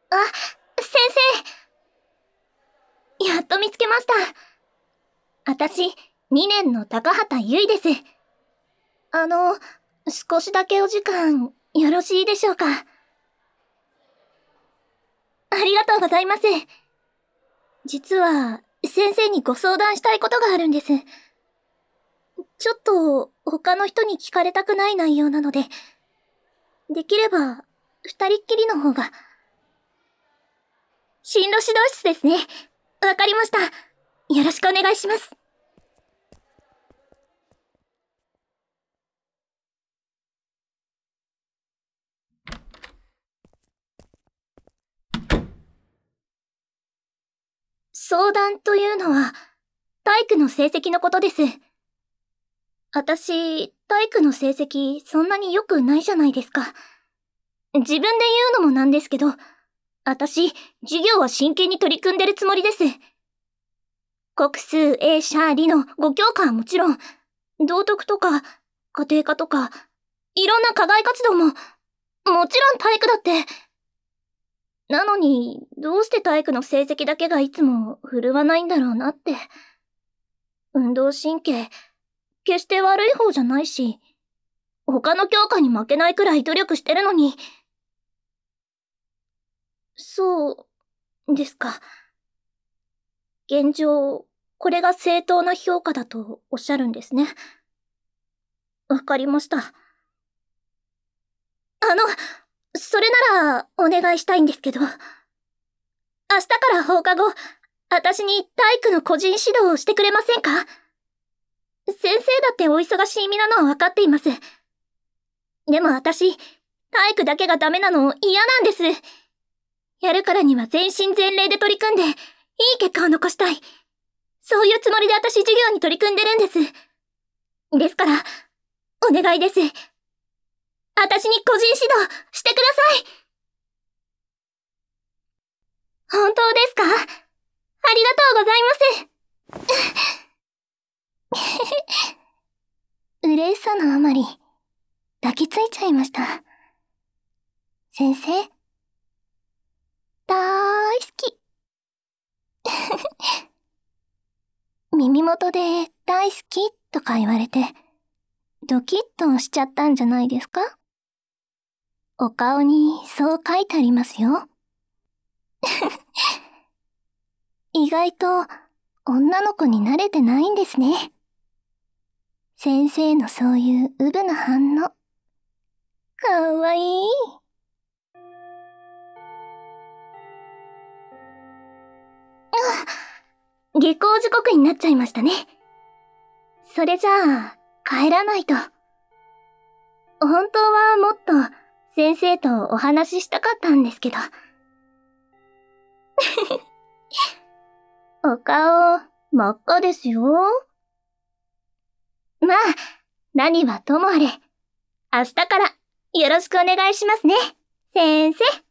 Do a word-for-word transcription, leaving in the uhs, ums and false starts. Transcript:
あ、先生。やっと見つけました。あたし、にねんの高畑ゆいです。あの、少しだけお時間、よろしいでしょうか。ありがとうございます。実は、先生にご相談したいことがあるんです。ちょっと、他の人に聞かれたくない内容なので、できれば、二人っきりの方が。進路指導室ですね。わかりました。よろしくお願いします。相談というのは、体育の成績のことです。あたし、体育の成績そんなに良くないじゃないですか。自分で言うのもなんですけど、あたし、授業は真剣に取り組んでるつもりです。国数、英、社、理のご教科はもちろん、道徳とか、家庭科とか、いろんな課外活動も、もちろん体育だって。なのに、どうして体育の成績だけがいつも振るわないんだろうなって。運動神経、決して悪い方じゃないし、他の教科に負けないくらい努力してるのに。そうですか。現状、これが正当な評価だとおっしゃるんですね。わかりました。あの、それならお願いしたいんですけど、明日から放課後、私に体育の個人指導をしてくれませんか？先生だってお忙しい身なのはわかっています。でも私、体育だけがダメなの嫌なんです。やるからには全身全霊で取り組んで、いい結果を残したい。そういうつもりで私授業に取り組んでるんです。ですから、お願いです。私に個人指導してください。本当ですか？ありがとうございます。嬉しさのあまり、抱きついちゃいました。先生、だーい好き。耳元で大好きとか言われて、ドキッとしちゃったんじゃないですか？お顔にそう書いてありますよ。意外と女の子に慣れてないんですね。先生のそういううぶな反応。かわいい。下校時刻になっちゃいましたね。それじゃあ、帰らないと。本当はもっと先生とお話ししたかったんですけど。お顔、真っ赤ですよ。まあ、何はともあれ、明日からよろしくお願いしますね、先生。